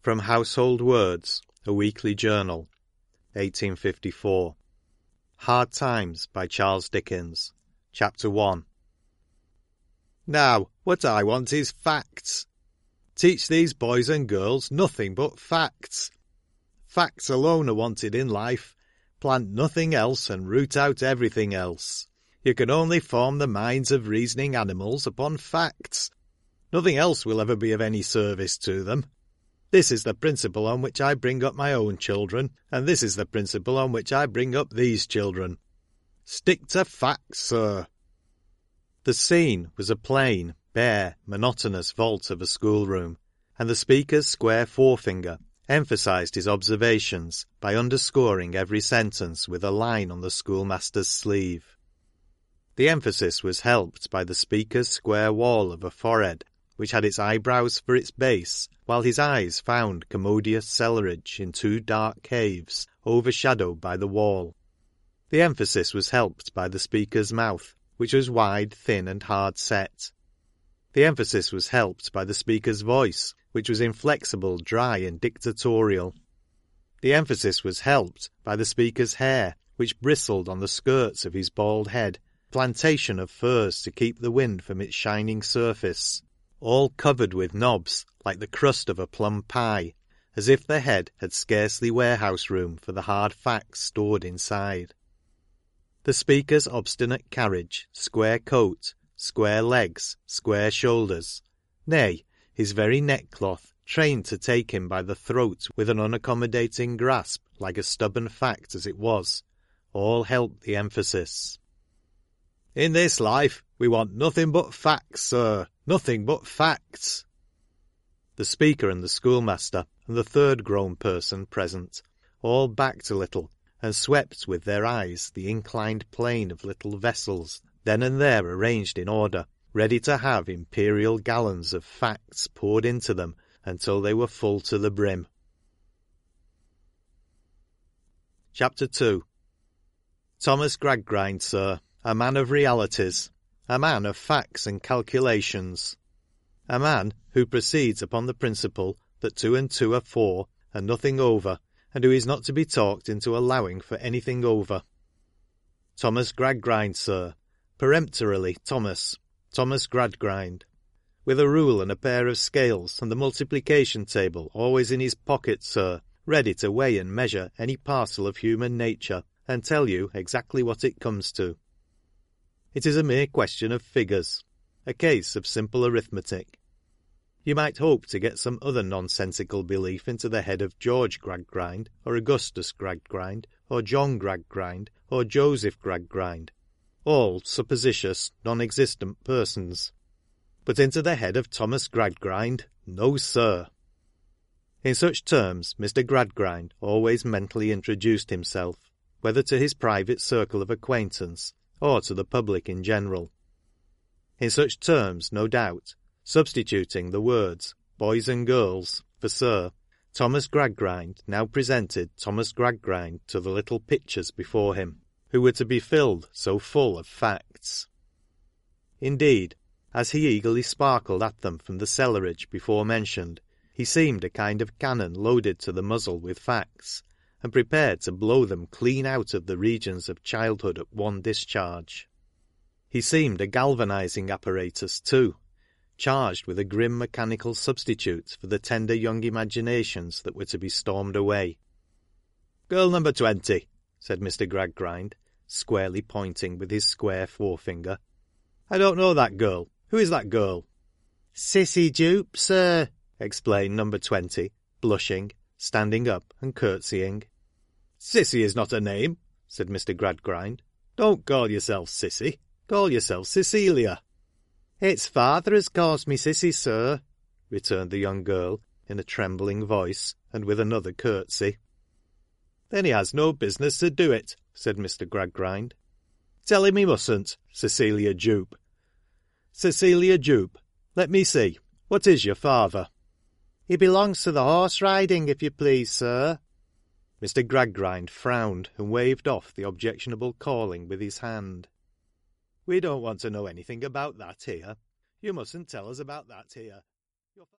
From Household Words, a Weekly Journal, 1854. Hard Times by Charles Dickens. Chapter 1. Now, what I want is facts. Teach these boys and girls nothing but facts. Facts alone are wanted in life. Plant nothing else and root out everything else. You can only form the minds of reasoning animals upon facts. Nothing else will ever be of any service to them. This is the principle on which I bring up my own children, and this is the principle on which I bring up these children. Stick to facts, sir. The scene was a plain, bare, monotonous vault of a schoolroom, and the speaker's square forefinger emphasised his observations by underscoring every sentence with a line on the schoolmaster's sleeve. The emphasis was helped by the speaker's square wall of a forehead, which had its eyebrows for its base, while his eyes found commodious cellarage in two dark caves, overshadowed by the wall. The emphasis was helped by the speaker's mouth, which was wide, thin, and hard set. The emphasis was helped by the speaker's voice, which was inflexible, dry, and dictatorial. The emphasis was helped by the speaker's hair, which bristled on the skirts of his bald head, a plantation of furs to keep the wind from its shining surface, all covered with knobs like the crust of a plum pie, as if the head had scarcely warehouse room for the hard facts stored inside. The speaker's obstinate carriage, square coat, square legs, square shoulders, nay, his very neckcloth, trained to take him by the throat with an unaccommodating grasp like a stubborn fact as it was, all helped the emphasis. In this life we want nothing but facts, sir, nothing but facts. The speaker and the schoolmaster and the third grown person present all backed a little and swept with their eyes the inclined plane of little vessels then and there arranged in order, ready to have imperial gallons of facts poured into them until they were full to the brim. Chapter 2. Thomas Gradgrind, sir, a man of realities, a man of facts and calculations, a man who proceeds upon the principle that 2 and 2 are 4 and nothing over, and who is not to be talked into allowing for anything over. Thomas Gradgrind, sir, peremptorily Thomas Gradgrind, with a rule and a pair of scales and the multiplication table always in his pocket, sir, ready to weigh and measure any parcel of human nature and tell you exactly what it comes to. It is a mere question of figures, a case of simple arithmetic. You might hope to get some other nonsensical belief into the head of George Gradgrind, or Augustus Gradgrind, or John Gradgrind, or Joseph Gradgrind, all supposititious, non-existent persons. But into the head of Thomas Gradgrind, no sir. In such terms Mr. Gradgrind always mentally introduced himself, whether to his private circle of acquaintance, or to the public in general. In such terms, no doubt, substituting the words boys and girls for sir, Thomas Gradgrind now presented Thomas Gradgrind to the little pictures before him, who were to be filled so full of facts. Indeed, as he eagerly sparkled at them from the cellarage before mentioned, he seemed a kind of cannon loaded to the muzzle with facts, and prepared to blow them clean out of the regions of childhood at one discharge. He seemed a galvanizing apparatus too, charged with a grim mechanical substitute for the tender young imaginations that were to be stormed away. "Girl number 20, said Mr. Gradgrind, squarely pointing with his square forefinger. "I don't know that girl. Who is that girl?" "Cissy Jupe, sir," explained number 20, blushing, standing up and curtsying. "Cissy is not a name," said Mr. Gradgrind. "Don't call yourself Cissy. Call yourself Cecilia." "It's father as calls me Cissy, sir," returned the young girl, in a trembling voice, and with another curtsy. "Then he has no business to do it," said Mr. Gradgrind. "Tell him he mustn't, Cecilia Jupe. Cecilia Jupe, let me see, what is your father?" "He belongs to the horse riding, if you please, sir." Mr. Gradgrind frowned and waved off the objectionable calling with his hand. "We don't want to know anything about that here. You mustn't tell us about that here."